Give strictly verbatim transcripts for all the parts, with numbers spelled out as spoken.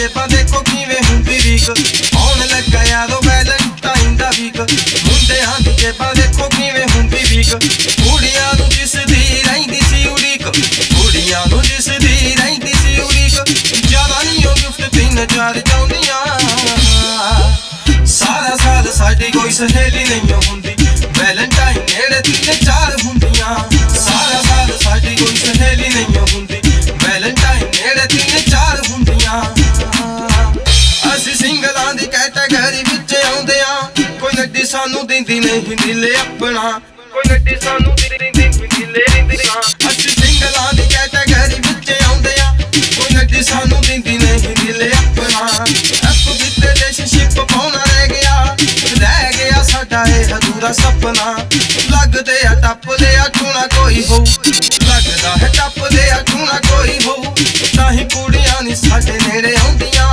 ਜੇਬਾਂ ਦੇਖੋ ਕਿਵੇਂ ਹੁੰਦੀ ਵੀਕ ਆਉਣ ਲੱਗਾ ਯਾਰੋ ਵੈਲੈਂਟਾਈਨ ਦਾ ਵੀਕ ਮੁੰਡਿਆਂ ਦੀ ਜੇਬਾਂ ਦੇਖੋ ਕਿਵੇਂ ਹੁੰਦੀ ਵੀਕ ਕੁੜੀਆਂ ਨੂੰ ਜਿਸ ਦੀ ਰਹਿੰਦੀ ਸੀ ਉਡੀਕ ਕੁੜੀਆਂ ਨੂੰ ਜਿਸ ਦੀ ਰਹਿੰਦੀ ਸੀ ਉਡੀਕ ਜ਼ਿਆਦਾ ਨਹੀਂ ਉਹ ਗਿਫਟ ਤਿੰਨ ਚਾਰ ਚਾਹੁੰਦੀਆਂ ਸਾਰਾ ਸਾਲ ਸਾਡੀ ਕੋਈ ਸਹੇਲੀ ਨਹੀਂ ਹੁੰਦੀ ਵੈਲੈਂਟਾਈਨ ਨੇੜੇ ਤਿੰਨ ਚਾਰ ਹੁੰਦੀਆਂ ਸਾਰਾ ਸਾਲ ਸਾਡੀ ਕੋਈ ਸਹੇਲੀ ਨਹੀਂ ਹੁੰਦੀ ਵੈਲੈਂਟਾਈਨ ਨੇੜੇ ਤਿੰਨ ਚਾਰ ਹੁੰਦੀਆਂ ਅਸੀਂ ਸਿੰਗਲਾਂ ਦੀ ਕੈਟਾਗਰੀ ਵਿੱਚ ਆਉਂਦੇ ਆ ਕੋਈ ਨੱਡੀ ਸਾਨੂੰ ਦਿੰਦੀ ਨਹੀਂ ਦਿਲ ਆਪਣਾ ਕੋਈ ਨੱਡੀ ਸਾਨੂੰ ਦਿੰਦੀ ਨਹੀਂ ਦਿਲ ਅਸੀਂ ਸਿੰਗਲਾਂ ਦੀ ਕੈਟਾਗਰੀ ਵਿੱਚ ਆਉਂਦੇ ਆ ਕੋਈ ਨੱਡੀ ਸਾਨੂੰ ਦਿੰਦੀ ਨਹੀਂ ਦਿਲ ਆਪਣਾ ਐਫ ਵਿੱਚ ਰਿਲੇਸ਼ਨਸ਼ਿਪ ਪਾਉਣਾ ਰਹਿ ਗਿਆ ਰਹਿ ਗਿਆ ਸਾਡਾ ਇਹ ਅਧੂਰਾ ਸੁਪਨਾ ਲੱਗਦੇ ਆ ਟੱਪਦੇ ਆ ਟੂਣਾ ਕੋਈ ਹੋਊ ਲੱਗਦਾ ਹੈ ਟੱਪਦੇ ਆ ਟੂਣਾ ਕੋਈ ਹੋਊ ਤਾਂ ਹੀ ਕੁੜੀਆਂ ਨੀ ਸਾਡੇ ਨੇੜੇ ਆਉਂਦੀਆਂ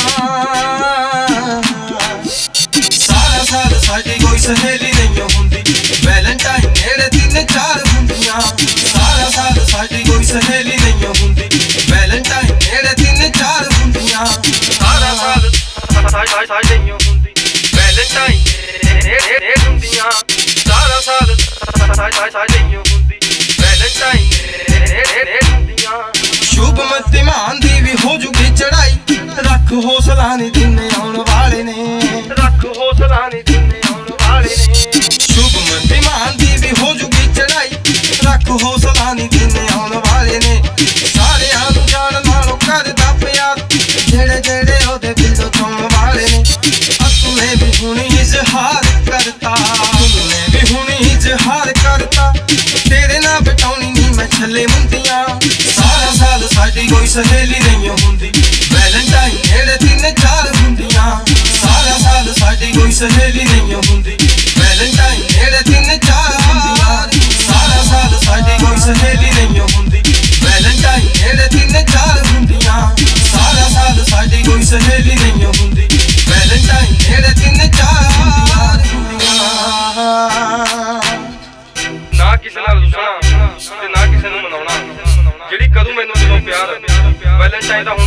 ਸਾਰਾ ਸਾਲ ਸਾਡੀ ਕੋਈ ਸਹੇਲੀ ਨਹੀਂ ਹੁੰਦੀ ਵੈਲੈਂਟਾਈਨ ਨੇੜੇ ਤਿੰਨ ਚਾਰ ਹੁੰਦੀਆਂ ਸਾਰਾ ਸਾਲ ਸਾਡੀ ਕੋਈ ਸਹੇਲੀ ਨਹੀਂ ਹੁੰਦੀ ਵੈਲੈਂਟਾਈਨ ਨੇੜੇ ਤਿੰਨ ਚਾਰ ਹੁੰਦੀਆਂ ਸਾਰਾ ਸਾਲ ਸਾਡੀ ਨਹੀਂ ਹੁੰਦੀ ਵੈਲੈਂਟਾਈਨ ਨੇੜੇ ਹੁੰਦੀਆਂ ਸਾਰਾ ਸਾਲ ਸਾਡੀ ਨਹੀਂ ਹੁੰਦੀ ਵੈਲੈਂਟਾਈਨ ਨੇੜੇ ਹੁੰਦੀਆਂ ਸ਼ੁਭਮਤੀ ਮਾਨ ਦੀ ਵੀ ਹੋ ਜੂਗੀ ਚੜਾਈ ਰੱਖ ਹੌਸਲਾ ਨੀ ਦਿਨੇ ਆਉਣ ਵਾਲੇ ਨੇ ਰੱਖ ਹੌਸਲਾ ਨੀ ਦਿਨੇ ਆਉਣ ਵਾਲੇ ਨੇ ਸ਼ੁਭਮਤੀ ਮਾਨ ਦੀ ਵੀ ਹੋ ਜੂਗੀ ਚੜਾਈ ਰੱਖ ਹੌਸਲਾ ਨੀ ਦਿਨੇ ਆਉਣ ਵਾਲੇ ਨੇ ਸਾਰਿਆਂ ਨੂੰ ਜਾਣ ਨਾਲੋਂ ਕਰਦਾ ਪਿਆਰ ਜਿਹੜੇ ਜਿਹੜੇ ਉਹਦੇ ਦਿਲੋਂ ਚੁੰਮ ਵਾਲੇ ਨੇ ਅਸੂਲੇ ਵੀ ਹੁਣੀ ਇਜ਼ਹਾਰ ਕਰਤਾ ਤੂਨੇ ਵੀ ਹੁਣੀ ਇਜ਼ਹਾਰ ਕਰਤਾ ਤੇਰੇ ਨਾਲ ਬਟਾਉਣੀ ਨੀ ਮੈਂ ਛੱਲੇ ਮੁੰਦੀਆਂ ਸਾਰਾ ਸਾਲ ਸਾਡੀ ਕੋਈ ਸਹੇਲੀ ਨਹੀਂ ਹੁੰਦੀ ਵੈਲੈਂਟਾਈਨ ਨੇੜੇ ਤਿੰਨ ਚਾਰ ਹੁੰਦੀਆਂ ਸਾਰਾ ਸਾਲ ਸਾਡੀ ਕੋਈ ਸਹੇਲੀ ਨਹੀਂ ਹੁੰਦੀ ਵੈਲੈਂਟਾਈਨ ਨੇੜੇ ਤਿੰਨ ਚਾਰ ਹੁੰਦੀਆਂ ਸਾਰਾ ਸਾਲ ਸਾਡੀ ਕੋਈ ਸਹੇਲੀ ਨਹੀਂ ਹੁੰਦੀ ਵੈਲੈਂਟਾਈਨ ਨੇੜੇ ਤਿੰਨ ਚਾਰ ਹੁੰਦੀਆਂ ਸਾਰਾ ਸਾਲ ਸਾਡੀ ਕੋਈ ਸਹੇਲੀ ਨਹੀਂ ਹੁੰਦੀ ਵੈਲੈਂਟਾਈਨ ਨੇੜੇ ਤਿੰਨ ਚਾਰ ਹੁੰਦੀਆਂ ਨਾ ਕਿਸੇ ਨਾਲ ਰੁੱਸਣਾ ਤੇ ਨਾ ਕਿਸੇ ਨੂੰ ਮਨਾਉਣਾ ਜਿਹੜੀ ਕਰੂ ਮੈਨੂੰ ਦਿਲੋਂ ਪਿਆਰ ਵੈਲੈਂਟਾਈਨ ਦਾ